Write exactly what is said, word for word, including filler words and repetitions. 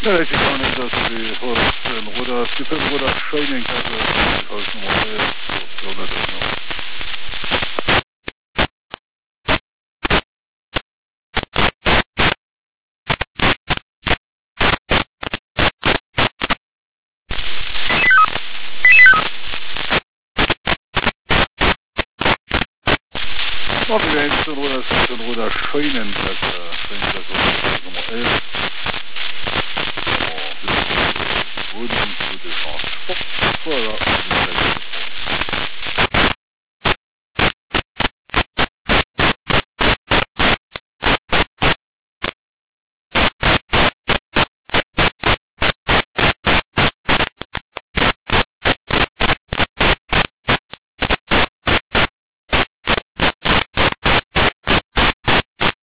Ja, ich kann nicht, dass die Horsten oder Skippen oder Shining also als Nummer elf, so nicht das noch. Noch wieder Hengsten oder Skippen oder Shining also Shining also Nummer elf. Oh, gute Chance. Voilà.